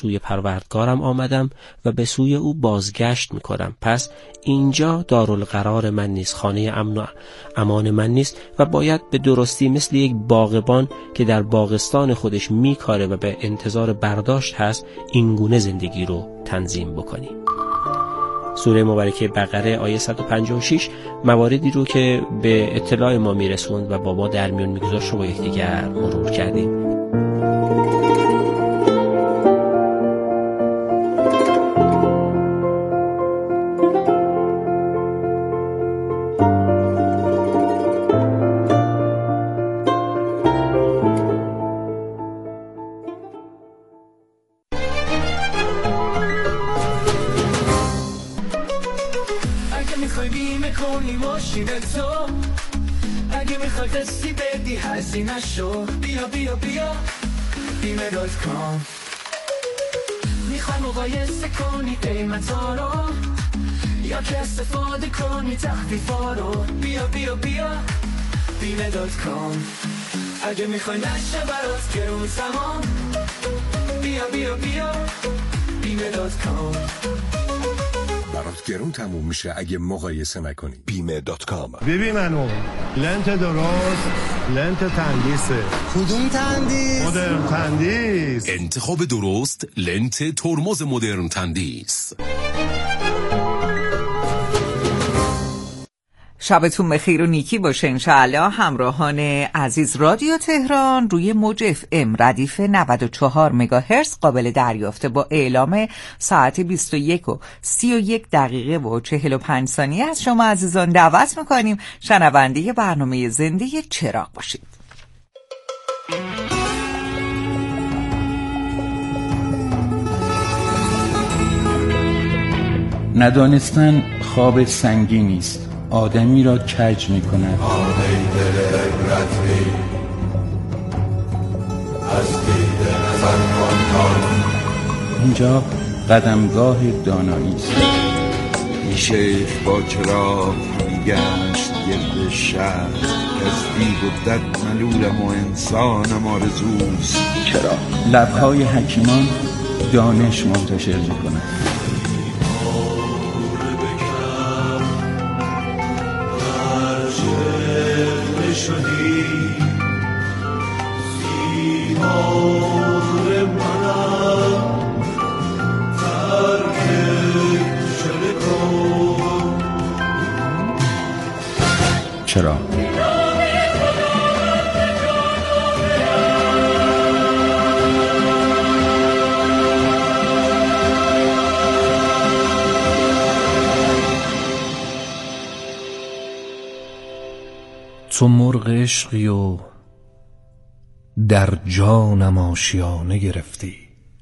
سوی پروردگارم آمدم و به سوی او بازگشت میکنم. پس اینجا دارالقرار من نیست، خانه امن و امان من نیست و باید به درستی مثل یک باغبان که در باغستان خودش میکاره و به انتظار برداشت هست اینگونه زندگی رو تنظیم بکنیم. سوره مبارکه بقره آیه 156 مواردی رو که به اطلاع ما میرسوند و با ما در میون میگذاشت رو با یکدیگر مرور کردیم. اگه میخوای قصی بدی هزینه شو، بیا بیا بیا بیمه.com. میخوای مقایسه کنی قیمتا رو یا که استفاده کنی تخفیفا رو، بیا بیا بیا بیمه.com. اگه میخوای نشه برات گرون تمام، بیا بیا بیا بیمه.com. برات گرون تموم میشه اگه مقایسه نکنی. بیمه.com. ببین منو لنت درست، لنت تندیسه. کدوم تندیس؟ مدرن تندیس. انتخاب درست لنت ترمز مدرن تندیس. شبتون بخیر و نیکی باشه انشاءالله. همراهان عزیز، رادیو تهران روی موج FM ردیف 94 مگاهرتز قابل دریافته. با اعلام ساعت 21:31 از شما عزیزان دعوت میکنیم شنونده برنامه زنده چراغ باشید. ندانستن خواب سنگینی است، آدمی را کج می کند. اینجا قدمگاه دانایی است. این شیخ با چراغ همی گشت گرد شهر، از دیو و دد ملولم و انسانم آرزوست. چرا لبهای حکیمان دانش منتشر می کند. شدی سیمار منم ترک شده کن. چرا؟ تو مرغ عشقی و در جانم آشیانه گرفتی،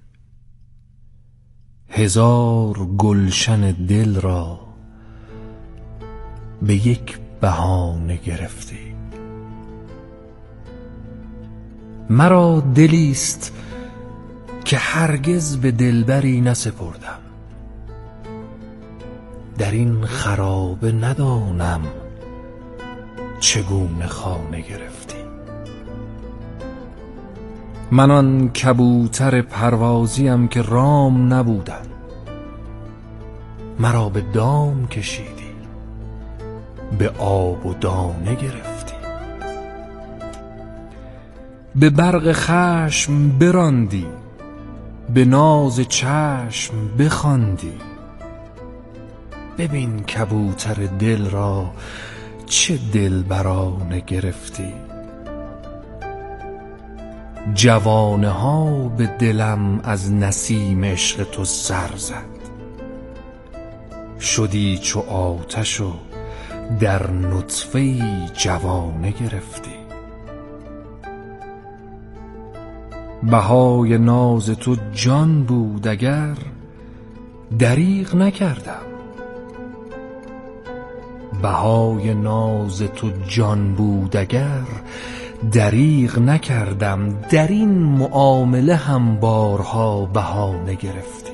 هزار گلشن دل را به یک بهانه گرفتی. مرا دلیست که هرگز به دلبری نسپردم، در این خرابه ندانم چگونه خانه گرفتی. من آن کبوتر پروازیم که رام نبودم، مرا به دام کشیدی، به آب و دانه گرفتی. به برق خشم براندی، به ناز چشم بخواندی. ببین کبوتر دل را چه دلبرانه گرفتی. جوانه ها به دلم از نسیم عشق تو سر زد، شدی چو آتش و در نطفه جوانه گرفتی. بهای ناز تو جان بود اگر دریغ نکردم، بهای ناز تو جان بود اگر دریغ نکردم. در این معامله هم بارها بهانه گرفتی.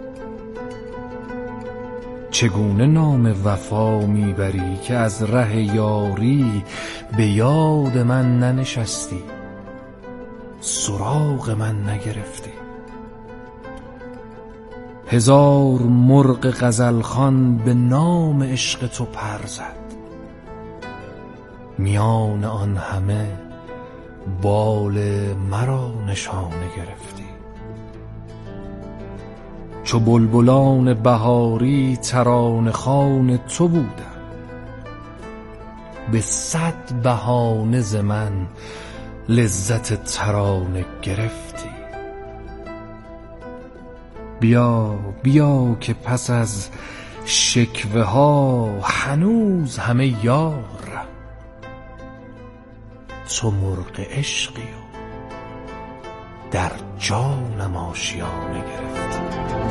چگونه نام وفا میبری که از ره یاری به یاد من ننشستی، سراغ من نگرفتی. 1000 مرغ غزلخوان به نام عشق تو پر زد. میان آن همه بال مرا نشانه گرفتی. چو بلبلان بهاری ترانه خوان تو بودم. به 100 بهانه ز من لذت ترانه گرفتی. بیا بیا که پس از شکوه ها هنوز همه یارم. تو مرغ عشقی و در جانم آشیانه گرفتی.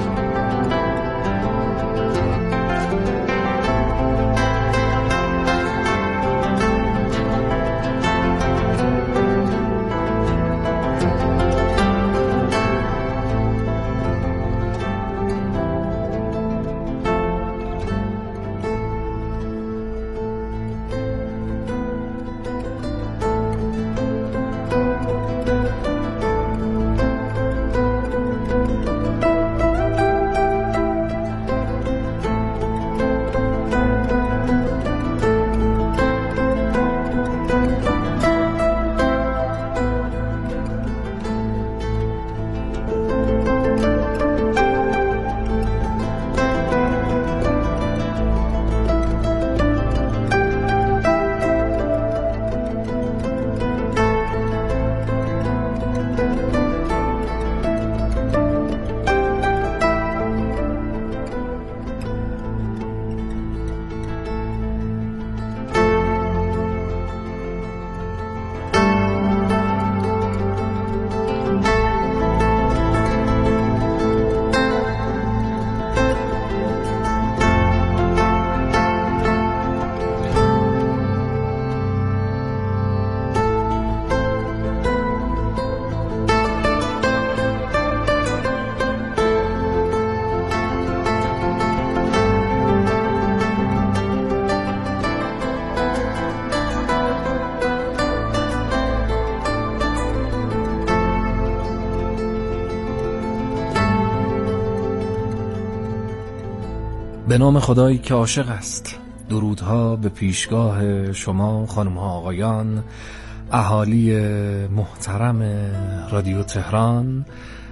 به نام خدایی که عاشق است. درودها به پیشگاه شما خانم‌ها آقایان، اهالی محترم رادیو تهران،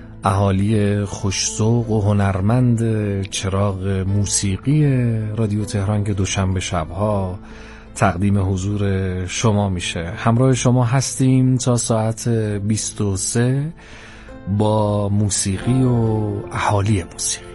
اهالی خوش‌ذوق و هنرمند چراغ موسیقی رادیو تهران که دوشنبه شب‌ها تقدیم حضور شما میشه. همراه شما هستیم تا ساعت 23 با موسیقی و اهالی موسیقی.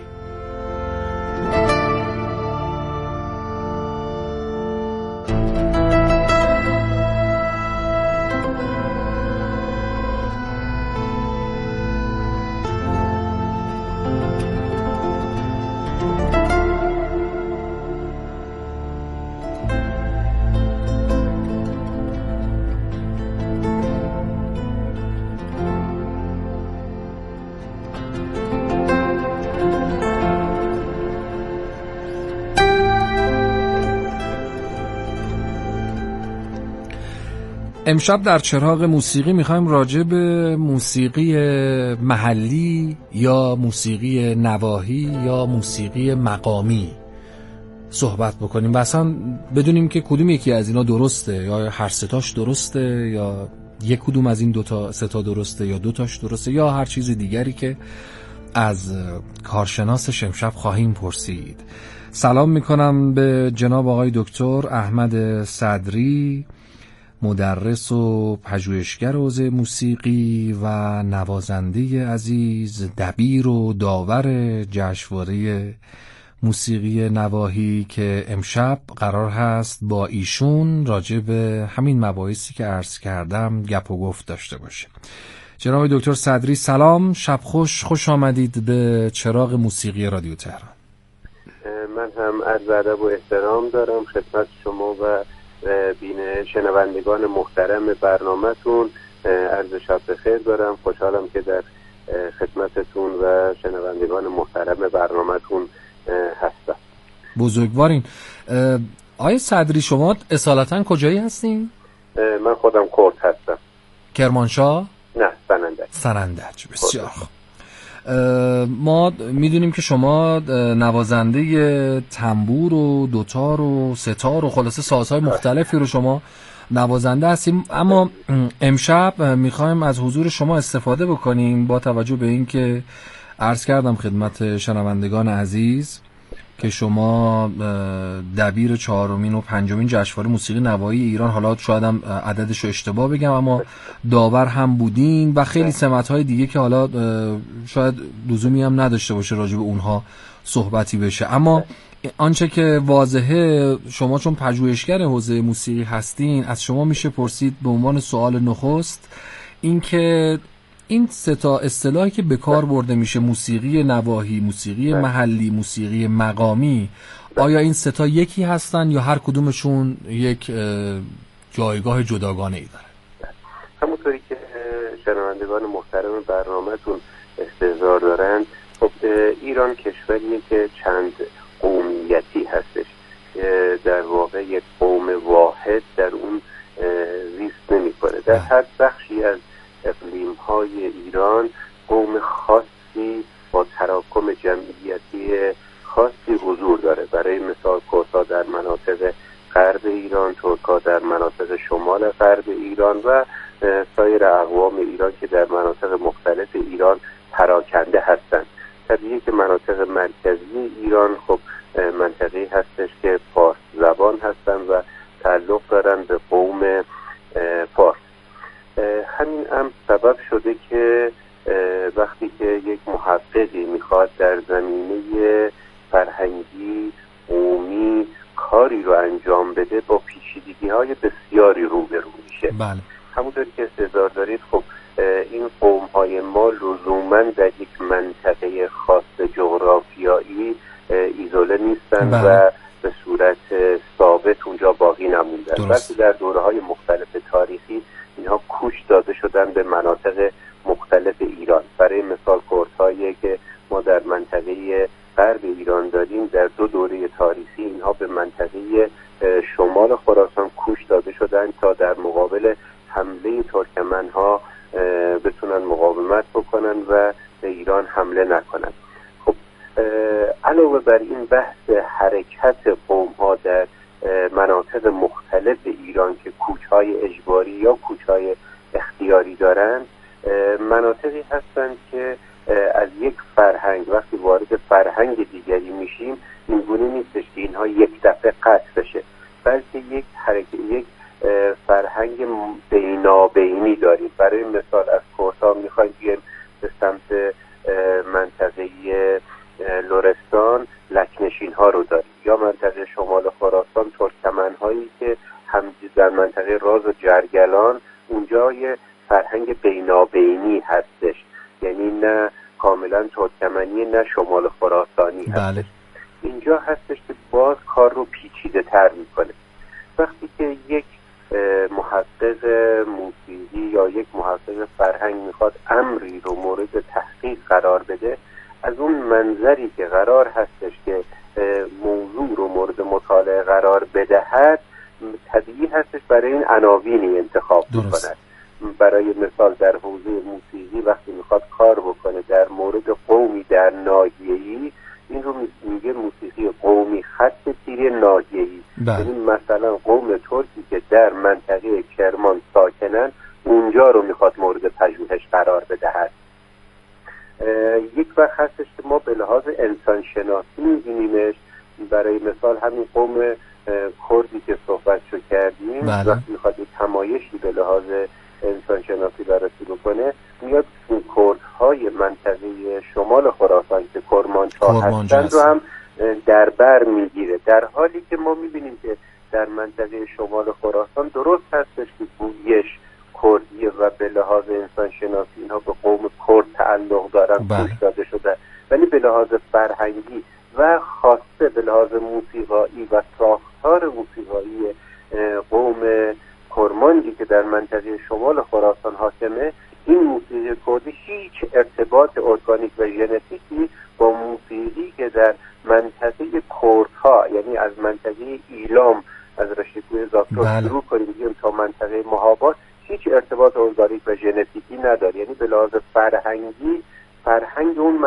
امشب در چراغ موسیقی میخوایم راجع به موسیقی محلی یا موسیقی نواحی یا موسیقی مقامی صحبت بکنیم و اصلا بدونیم که کدوم یکی از اینا درسته یا هر ستاش درسته یا یک کدوم از این دوتا ستا درسته یا دوتاش درسته یا هر چیز دیگری که از کارشناس امشب خواهیم پرسید. سلام میکنم به جناب آقای دکتر احمد صدری، مدرس و پژوهشگر حوزه موسیقی و نوازنده عزیز، دبیر و داور جشنواره موسیقی نواحی که امشب قرار هست با ایشون راجع به همین مباحثی که عرض کردم گپ و گفت داشته باشه. جناب دکتر صدری سلام، شب خوش، خوش آمدید به چراغ موسیقی رادیو تهران. من هم عرض ادب و احترام دارم خدمت شما و شنوندگان محترم برنامه‌تون. عرض شب بخیر دارم. خوشحالم که در خدمتتون و شنوندگان محترم برنامه‌تون هستم. بزرگوارین. آقای صدری شما اصالتاً کجایی هستین؟ من خودم کرد هستم. کرمانشاه؟ نه، سنندج. سنندج، بسیار خوب. ما میدونیم که شما نوازنده تنبور و دوتار و ستار و خلاصه سازهای مختلفی رو شما نوازنده هستیم، اما امشب میخوایم از حضور شما استفاده بکنیم با توجه به این که عرض کردم خدمت شنوندگان عزیز که شما دبیر 4مین و 5مین جشنواره موسیقی نوایی ایران، حالا شاید هم عددش رو اشتباه بگم اما داور هم بودین و خیلی سمت‌های دیگه که حالا شاید لزومی هم نداشته باشه راجع به اونها صحبتی بشه. اما آنچه که واضحه، شما چون پژوهشگر حوزه موسیقی هستین، از شما میشه پرسید به عنوان سوال نخست این که این سه تا اصطلاحی که به کار برده میشه، موسیقی نواحی، موسیقی محلی، موسیقی مقامی، آیا این سه تا یکی هستن یا هر کدومشون یک جایگاه جداگانه ای داره؟ همونطوری که شنوندگان محترم برنامه‌تون استحضار دارن، خب ایران کشوریه که چند قومیتی هستش، در واقع یک قوم واحد در اون زیست نمی‌کنه. در هر بخشی از اقلیم‌های ایران قوم خاصی با تراکم جمعیتی خاصی حضور داره. برای مثال کردها در مناطق غرب ایران، ترک‌ها در مناطق شمال غرب ایران و سایر اقوام ایران که در مناطق مختلف ایران پراکنده هستند. طبیعیه که مناطق مرکزی ایران خب منطقه‌ای هستش که فارس زبان هستند و تعلق دارن به قوم فارس. همین هم سبب شده که وقتی که یک محققی میخواد در زمینه فرهنگی قومی کاری رو انجام بده با پیچیدگی‌های بسیاری روبرو میشه. بله. همونطور که استحضار دارید خب این قوم‌های ما لزوماً در یک منطقه خاص جغرافیایی ایزوله نیستن و به صورت ثابت اونجا باقی نموندن، بلکه در دوره‌های مختلف تاریخی اینها کوچ داده شدن به مناطق مختلف ایران. برای مثال کردهایی که ما در منطقه غرب ایران داریم، در دو دوره تاریخی اینها به منطقه شمال خراسان کوچ داده شدن تا در مقابل حمله ترکمن‌ها بتونن مقاومت بکنن و به ایران حمله نکنن. خب علاوه بر این بحث حرکت قوم‌ها در مناطق مختلف ایران که کوچ‌های اجباری یا کوچ‌های اختیاری دارند، مناطقی هستند که از یک فرهنگ وقتی وارد فرهنگ دیگری میشیم اینگونه نیستش که اینها یک دفعه قطع بشه، بلکه یک فرهنگ بینابینی داریم. برای مثال از کردها میخوایم بیایم به سمت منطقه لرستان لکنشین ها رو داریم، یا منطقه شمال خراسان ترکمن هایی که هم در منطقه راز و جرگلان اونجا یه فرهنگ بینابینی هستش، یعنی نه کاملا ترکمنی نه شمال خراسانی هستش. اینجا هستش که باز کار رو پیچیده تر میکنه. وقتی که یک محقق موسیقی یا یک محقق فرهنگ میخواد امری رو مورد تحقیق قرار بده، از اون منظری که قرار هستش که موضوع رو مورد مطالعه قرار بدهد، طبیعی هستش برای این عناوینی انتخاب میکند. برای مثال در حوزه موسیقی وقتی میخواد کار بکنه در مورد قومی در ناحیه‌ای، این رو میگه موسیقی قومی خط تیره ناحیه‌ای. یعنی مثلا قوم ترکی که در منطقه کرمان ساکنن، اونجا رو میخواد مورد پژوهش قرار بدهد. یک وقت هستش که ما به لحاظ انسان شناسی میبینیمش. برای مثال همین قوم کردی که صحبتشو کردیم، وقتی میخواد یک تمایشی به لحاظ انسان شناسی بررسی بکنه، میاد اون کردهای منطقه شمال خراسان که کرمانچا هستن رو هم در بر میگیره، در حالی که ما میبینیم که در منطقه شمال خراسان درست هستش که گویش کردیه و به لحاظ انسان شناسی اینها به قوم کرد تعلق دارن، گوش داده شده، ولی به لحاظ فرهنگی و خاصه به لحاظ موسیقایی و ساختار موسیقایی قوم کرمانجی که در منطقه شمال خراسان حاکمه، این موسیقی کردی هیچ ارتباط ارگانیک و ژنتیکی با موسیقی که در منطقه کردها، یعنی از منطقه ایلام از رشته‌کوی زاگرس شروع کنیم بگیم تا منطقه مهاباد، هیچ ارتباط ارگانیک و ژنتیکی نداره. یعنی به لحاظ فرهنگی فرهنگ اون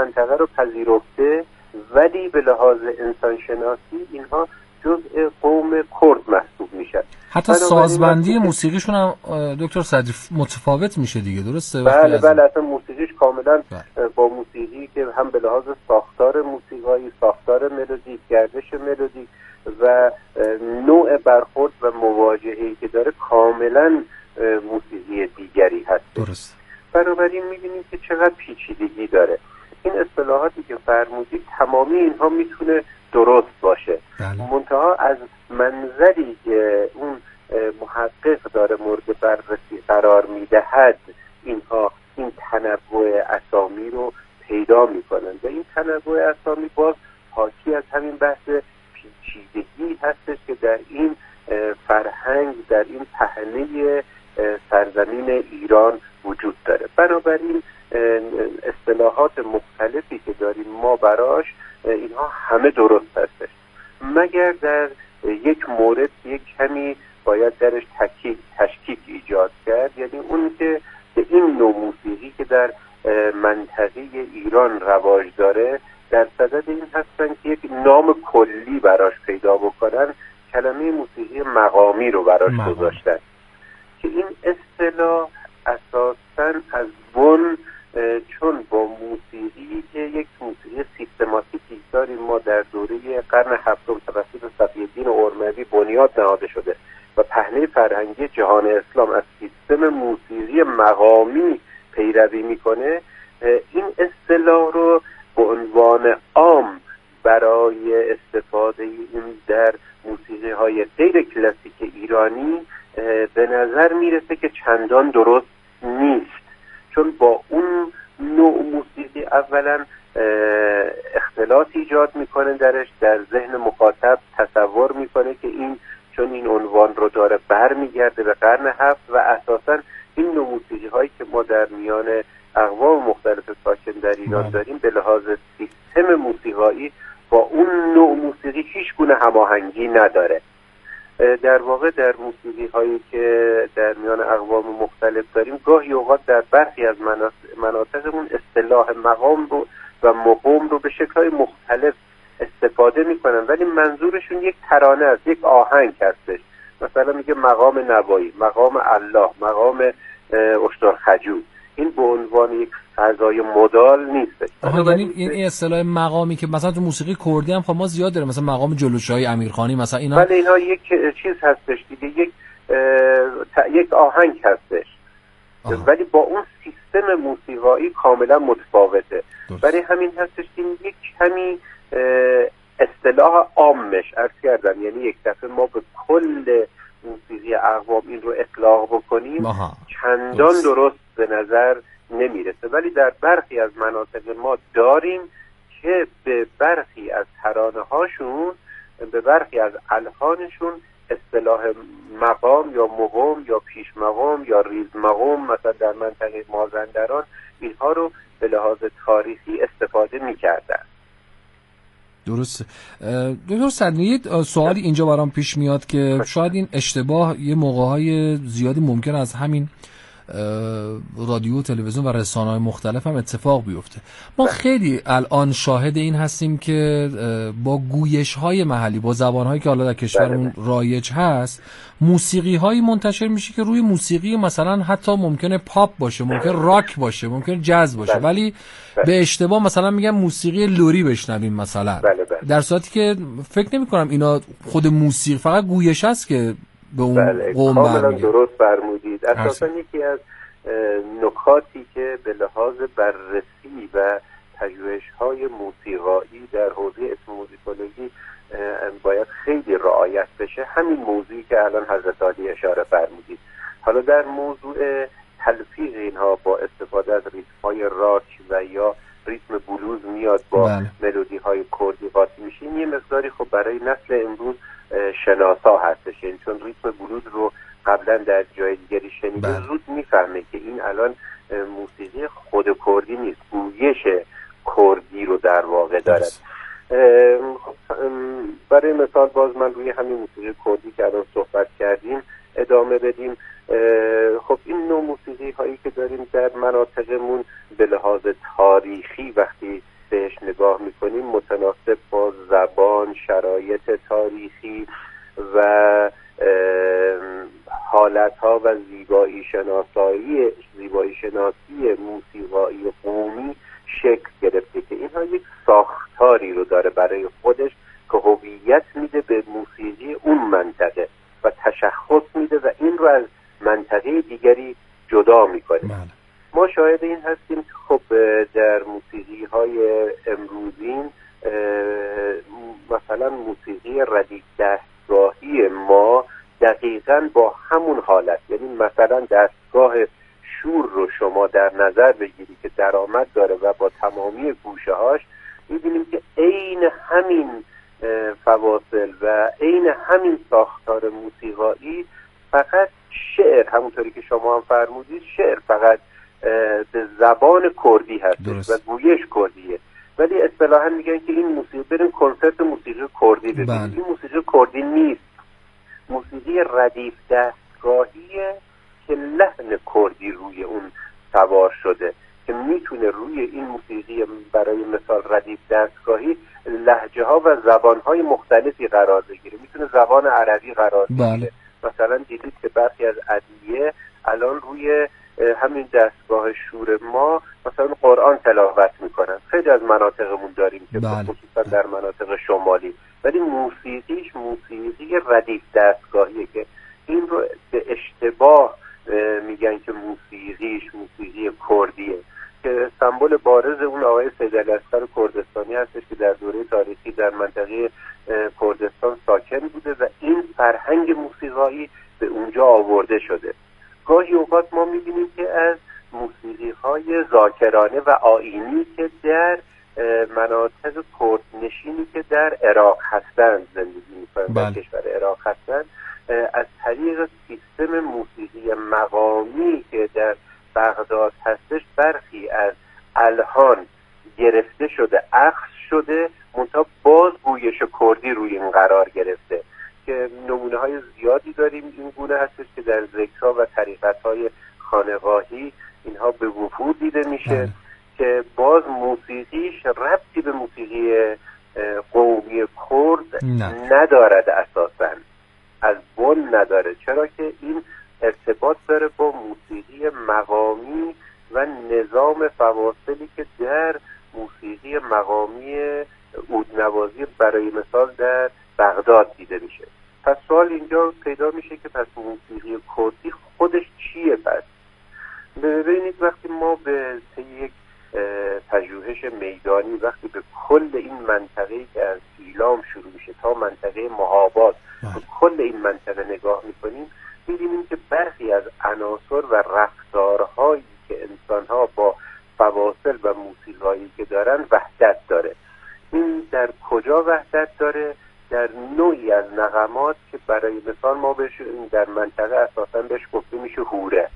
پذیرفته، ولی به لحاظ انسانشناسی اینها جزء قوم کرد محسوب میشن. حتی سازبندی موسیقیشون هم دکتر صدری متفاوت میشه دیگه، درسته؟ بله بله، اصلا موسیقیش کاملا با موسیقی که هم به لحاظ ساختار موسیقایی، ساختار ملودیک، گردش ملودیک و نوع برخورد و مواجهه‌ای که داره کاملا موسیقی دیگری هست. درست. بنابراین می‌بینیم که چقدر پیچیدگی داره. این اصطلاحاتی که فرمودید تمامی اینها میتونه درست باشه، منتها از منظری که اون محقق داره مورد بررسی قرار میدهد اینها این تنوع اسامی رو پیدا میکنن و این تنوع اسامی باز حاکی از همین بحث پیچیدگی هستش که در این فرهنگ، در این پهنه سرزمین ایران وجود داره. بنابراین اصطلاحات مختلفی که داریم ما براش اینها همه درست هستش، مگر در یک مورد یک کمی باید درش تشکیک ایجاد کرد، یعنی اون که این نوع موسیقی که در منطقه ایران رواج داره در صدد این هستن که یک نام کلی براش پیدا بکنن، کلمه موسیقی مقامی رو براش گذاشتن که این اصطلاح اساساً از بن چون با موسیقی که یک موسیقی سیستماتیکی داریم ما در دوره قرن هفتم توسط صفی‌الدین ارموی بنیاد نهاده شده و پهنه فرهنگی جهان اسلام از سیستم موسیقی مقامی پیروی میکنه، این اصطلاح رو به عنوان عام برای استفاده این در موسیقی های غیر کلاسیک ایرانی به نظر میرسه که چندان درست نیست، چون با اون نوع موسیقی اولا اختلاط ایجاد میکنه درش، در ذهن مخاطب تصور میکنه که این چون این عنوان رو داره برمیگرده به قرن هفت و اساسا این نوع موسیقی هایی که ما در میان اقوام مختلف ساکن در ایران داریم به لحاظ سیستم موسیقایی با اون نوع موسیقی هیچ گونه هماهنگی نداره. در واقع در موسیقی هایی که در میان اقوام مختلف داریم گاهی اوقات در برخی از مناطقمون اصطلاح مقام رو و مقام رو به شکل‌های مختلف استفاده میکنن، ولی منظورشون یک ترانه است، یک آهنگ هستش. مثلا میگه مقام نوایی، مقام الله، مقام اشترخجو. این به عنوان یک فضای مدال نیست. یعنی این اصطلاح مقامی که مثلا تو موسیقی کردی هم خب ما زیاد داره، مثلا مقام جلوشاهی امیرخانی مثلا اینا، ولی اینها یک چیز هستش دیگه، یک آهنگ هستش. ولی با اون سیستم موسیقایی کاملا متفاوته. برای همین هستش که یک کمی اصطلاح عامش عرض کردم، یعنی یک دفعه ما به کل موسیقی اقوام این رو اطلاق بکنیم چندان درست به نظر نمیرسه، ولی در برخی از مناطق ما داریم که به برخی از ترانه هاشون، به برخی از الحانشون اصطلاح مقام یا مقام یا پیش مقام یا ریز مقام مثلا در منطقه مازندران اینها رو به لحاظ تاریخی استفاده می‌کردن. درسته. دکتر صدری سوالی اینجا برام پیش میاد که شاید این اشتباه یه موقع‌های زیادی ممکن از همین رادیو، تلویزیون و رسانه‌های مختلف هم اتفاق بیفته. ما خیلی الان شاهد این هستیم که با گویش‌های محلی، با زبان‌هایی که حالا در کشورمون رایج هست، موسیقی‌هایی منتشر میشه که روی موسیقی مثلا حتی ممکنه پاپ باشه، ممکنه راک باشه، ممکنه جاز باشه، ولی به اشتباه مثلا میگم موسیقی لری بشنویم مثلا، در صورتی که فکر نمی‌کنم اینا خود موسیقی، فقط گویش است که به اون قوم کاملا درست فرمودید. اساسا یکی از نکاتی که به لحاظ بررسی و پژوهش‌های موسیقایی در حوزه اسموزیکولوژی باید خیلی رعایت بشه همین موضوعی که الان حضرت عالی اشاره فرمودید. حالا در موضوع تلفیق اینها با استفاده از ریتم‌های راک و یا ریتم بلوز میاد با ملودی‌های کردی قاطی میشه، یه مقداری خب برای نسل امروز شناسا هستش، یعنی چون ریتم بلوز رو قبلا در جای دیگری شنیده زود میفهمه که این الان موسیقی خود کردی نیست، گویش کردی رو در واقع دارد. برای مثال باز من روی همین موسیقی کردی که الان صحبت کردیم ادامه بدیم. خب این نوع موسیقی هایی که داریم در مناطقمون به لحاظ تاریخی وقتی بهش نگاه میکنیم متناسب با زبان، شرایط تاریخی و حالتها و زیبایی شناسی موسیقایی قومی شکل گرفته که اینها یک ساختاری رو داره برای خودش که هویت میده به موسیقی اون منطقه و تشخص میده و این رو از منطقه دیگری جدا میکنه. ما شاهد این هستیم که خب در موسیقی های امروزین مثلا موسیقی ردیف دستگاهی ما دقیقاً با همون حالت، یعنی مثلا دستگاه شور رو شما در نظر بگیری که درآمد داره و با تمامی گوشه هاش میبینیم که عین همین فواصل و عین همین ساختار موسیقایی، فقط شعر همونطوری که شما هم فرمودید شعر فقط به زبان کردی هست و گویش کردیه، ولی اصطلاحا میگن که این موسیقی بریم کنسرت موسیقی کردی ببینید. این موسیقی کردی نیست، موسیقی ردیف دستگاهیه که لحن کردی روی اون سوار شده که میتونه روی این موسیقی برای مثال ردیف دستگاهی لهجه ها و زبان های مختلفی قرار بگیره. میتونه زبان عربی قرار بگیره. مثلا دیدید که برخی از ادعیه الان روی همین دستگاه شور ما مثلا قرآن تلاوت میکنن. خیلی از مناطقمون داریم که خصوصا در مناطق شمالی، ولی موسیقیش موسیقی ردیف دستگاهیه که این رو به اشتباه میگن که موسیقیش موسیقی کردیه، که سمبل بارز اون آقای سید علی اصغر کردستانی هستش که در دوره تاریخی در منطقه کردستان ساکن بوده و این فرهنگ موسیقایی به اونجا آورده شده. گاهی اوقات ما میبینیم که از موسیقی‌های ذاکرانه و آیینی که در مناطق کردنشینی که در عراق هستند زندگی می‌کنند، در کشور عراق هستند، از طریق سیستم موسیقی مقامی که در بغداد هستش برخی از الحان گرفته شده، اخذ شده، منتها باز گویش کردی روی این قرار گرفته که نمونه های زیادی داریم این گونه هستش که در ذکرها و طریقت های خانقاهی اینها به وفور دیده میشه که باز موسیقیش ربطی به موسیقی قومی کرد ندارد، اساساً از بن نداره، چرا که این ارتباط داره با موسیقی مقامی و نظام فواصلی که در موسیقی مقامی عودنوازی برای مثال در بغداد دیده میشه. پس سوال اینجا پیدا میشه که پس موسیقی کردی خودش چیه؟ پس ببینید وقتی ما به یک پژوهش میدانی وقتی به کل این منطقه‌ای که از ایلام شروع میشه تا منطقه مهاباد به کل این منطقه نگاه میکنیم، می‌بینیم که برخی از عناصر و رفتارهایی که انسان‌ها با فواصل و موسیقایی که دارن وحدت داره. این در کجا وحدت داره؟ در نوعی از نغمات که برای مثال ما بهش در منطقه اساساً بهش گفته میشه هوره،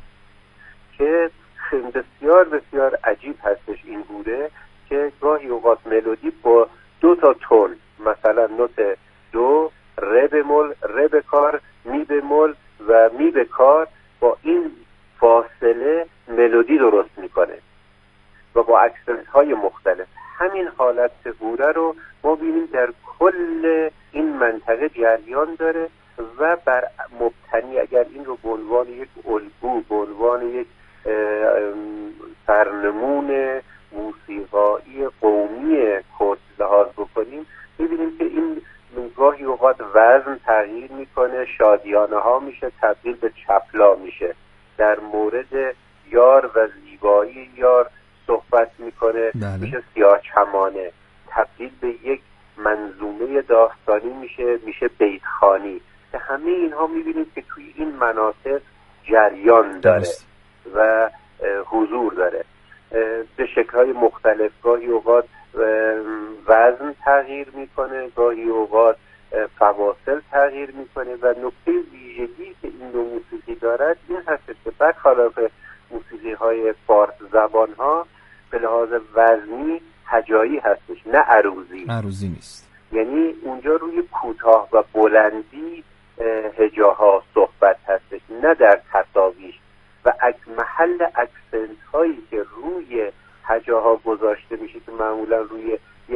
که بسیار بسیار عجیب هستش این هوره که گاهی اوقات ملودی با 2 تا تون، مثلا نوت دو، ره بمول، ره بکار، می بمول و می بکار، با این فاصله ملودی درست میکنه و با اکسنت های مختلف. همین حالت هوره رو ما بینیم در کل این منطقه جریان داره و بر مبتنی اگر این رو به عنوان یک الگو، به عنوان یک سرنمون موسیقایی قومی کرد لحاظ بکنیم، می‌بینیم که این گاهی اوقات وزن تغییر میکنه، شادیانه ها میشه تبدیل به چپلا میشه، در مورد یار و زیبایی یار صحبت میکنه، میشه سیاه چمانه، تبدیل به یک منظومه داستانی میشه بیتخانی، که همه اینها میبینیم که توی این مناطق جریان داره و حضور داره به شکل‌های مختلف. گاهی اوقات وزن تغییر میکنه، گاهی اوقات فواصل تغییر میکنه و نکته ویژگی که این دو موسیقی دارد این هست که برخلاف موسیقی‌های فارس زبان‌ها به لحاظ وزنی هجایی هستش، نه عروضی نیست، یعنی اونجا روی کوتاه و بلندی هجاها صحبت هستش، نه در تساویش، و محل اکسنت هایی که روی هجاها گذاشته میشه که معمولا روی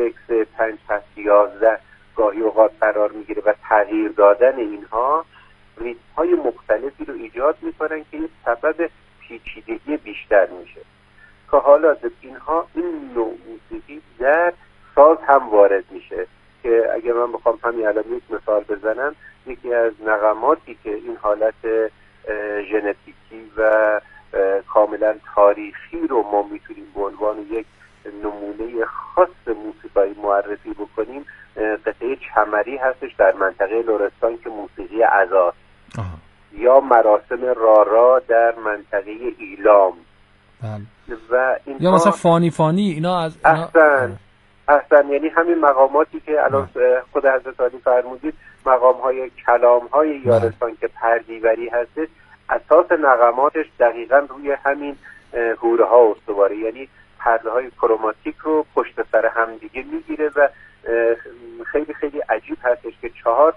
تغییر دادن اینها ریتم‌های مختلفی رو ایجاد میکنن که این سبب پیچیدگی بیشتر میشه که حالا اینها این نوع موسیقی در ساز هم وارد میشه که اگر من بخوام همین الان یک مثال بزنم، یکی از نغماتی که این حالت ژنتیکی و کاملا تاریخی رو ما میتونیم به عنوان یک نمونه خاص موسیقایی معرفی بکنیم قطعه چمری هستش در منطقه لرستان که موسیقی عزاست، یا مراسم رارا در منطقه ایلام و یا مثلا فانی اینا از احسن یعنی همین مقاماتی که الان خود حضرت عالی فرمودید، مقام‌های کلام‌های یارستان که پردیوری هستش، اساس نغماتش دقیقاً روی همین هوره ها استواره، یعنی پرده های کروماتیک رو پشت سر هم دیگه میگیره و خیلی خیلی عجیب هستش که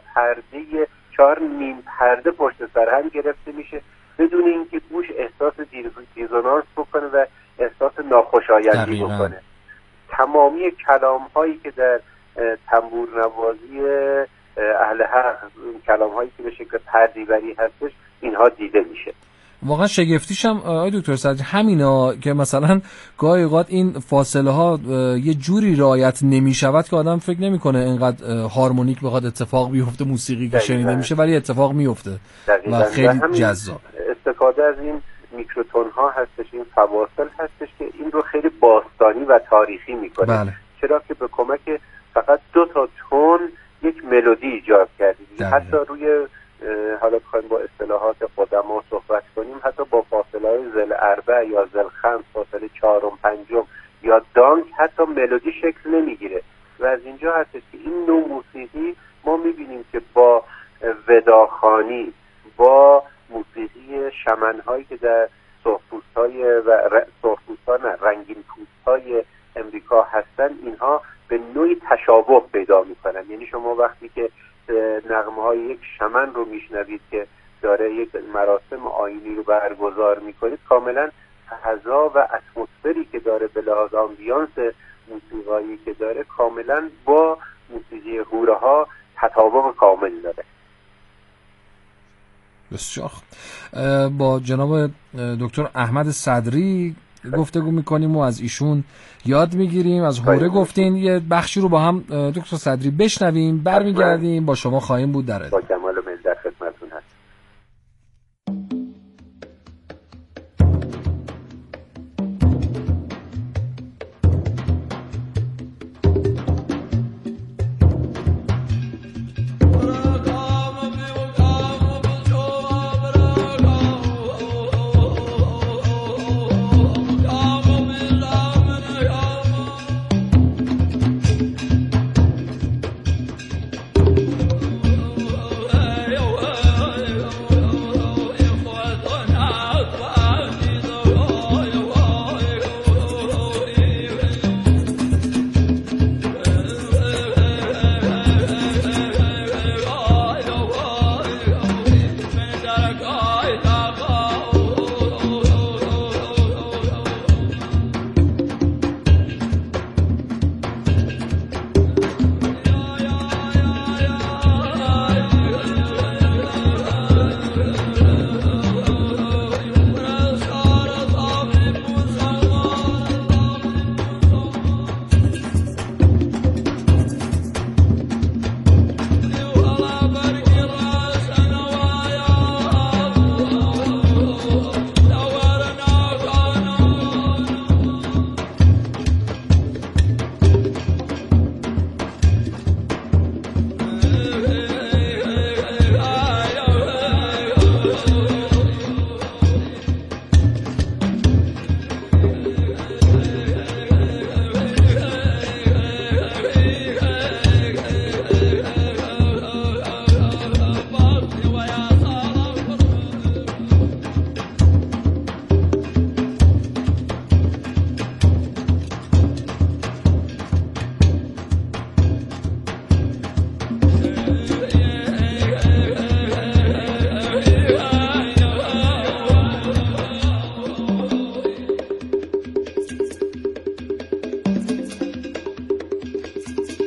4 نیم پرده پشت سر هم گرفته میشه بدون اینکه گوش احساس دیزونانس بکنه و احساس ناخوشایندی بکنه. تمامی کلام هایی که در تنبور نوازی اهل حق، کلام هایی که به شکل پردیوری هستش، اینها دیده میشه. واقعا شگفتیش هم آقای دکتر صدری همینا که مثلا گاهی اوقات این فاصله ها یه جوری رعایت نمیشود که آدم فکر نمیکنه اینقدر هارمونیک بخواد اتفاق بیفته، موسیقی که شنیده میشه ولی اتفاق میفته و خیلی جذاب. استفاده از این میکروتون ها هستش، این فواصل هستش که این رو خیلی باستانی و تاریخی میکنه. بله. چرا که به کمک فقط 2 تون یک ملودی ایجاد کردید. حتی روی حالا بخوایم با اصطلاحات قدما صحبت کنیم، حتی با فاصله های زل اربع یا زل خمس، فاصله 4 و 5 یا دانک حتی ملودی شکل نمیگیره و از اینجا هستش که این نوع موسیقی ما میبینیم که با وداخوانی، با موسیقی شمنهایی که در رنگین پوستهای امریکا هستن، اینها به نوعی تشابه پیدا میکنن. یعنی شما وقتی که نغمه های یک شمن رو میشنوید که داره یک مراسم آیینی رو برگزار میکنید، کاملا فضا و اتمسفری که داره به لحاظ آمبیانس موسیقایی که داره کاملا با موسیقی هوره ها تطابق کامل داره. بسیار با جناب دکتر احمد صدری گفتگو میکنیم و از ایشون یاد میگیریم. از هوره گفتین، یه بخشی رو با هم دکتر صدری بشنویم، برمیگردیم با شما خواهیم بود در ادامه.